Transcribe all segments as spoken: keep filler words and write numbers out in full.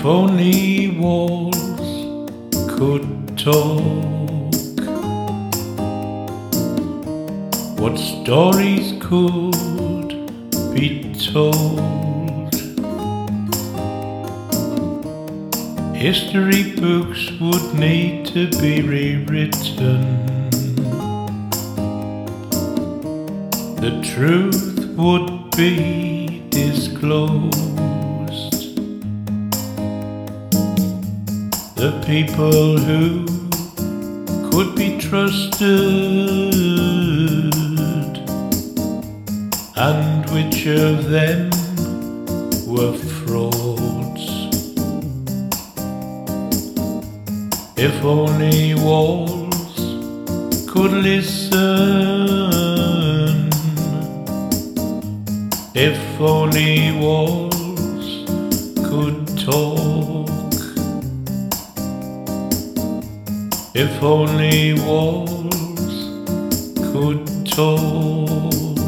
If only walls could talk, what stories could be told? History books would need to be rewritten. The truth would be disclosed. The people who could be trusted and which of them were frauds. If only walls could listen, if only walls could talk, if only walls could talk.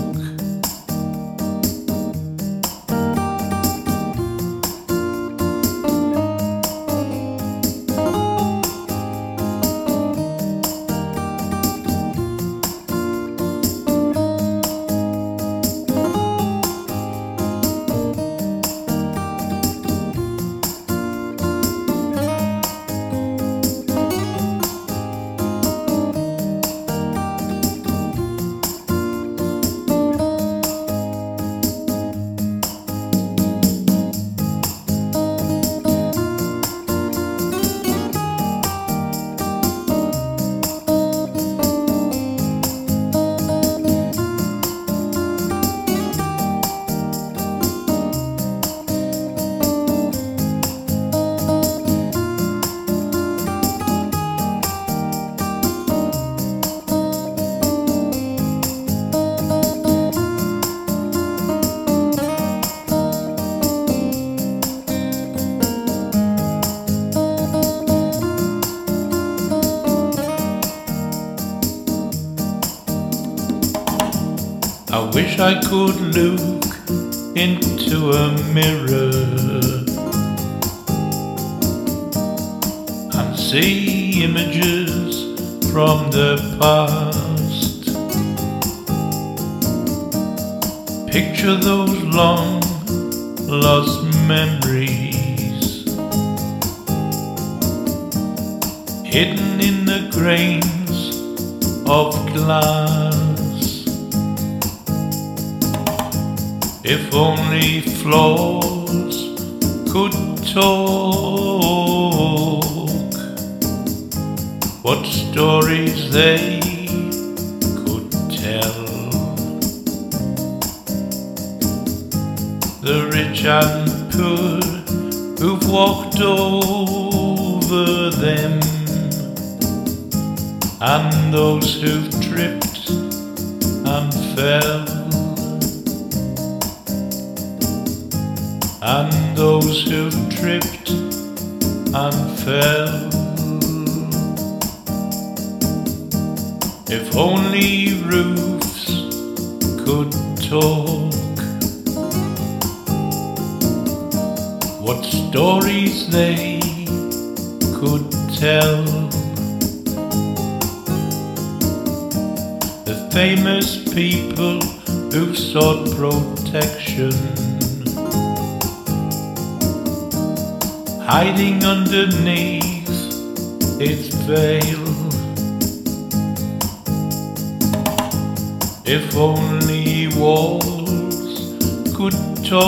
I wish I could look into a mirror and see images from the past. Picture those long lost memories hidden in the grains of glass. If only flaws could talk, what stories they could tell. The rich and poor who've walked over them, and those who've tripped and fell, and those who've tripped and fell. If only roofs could talk, what stories they could tell. The famous people who've sought protection, hiding underneath its veil. If only walls could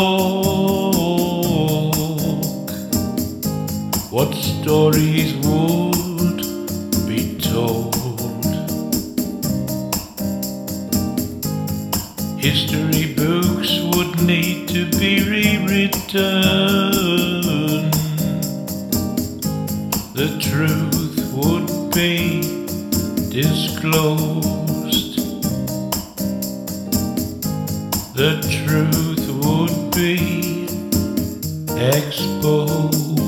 talk, what stories would be told. History books would need to be rewritten. The truth would be disclosed. The truth would be exposed.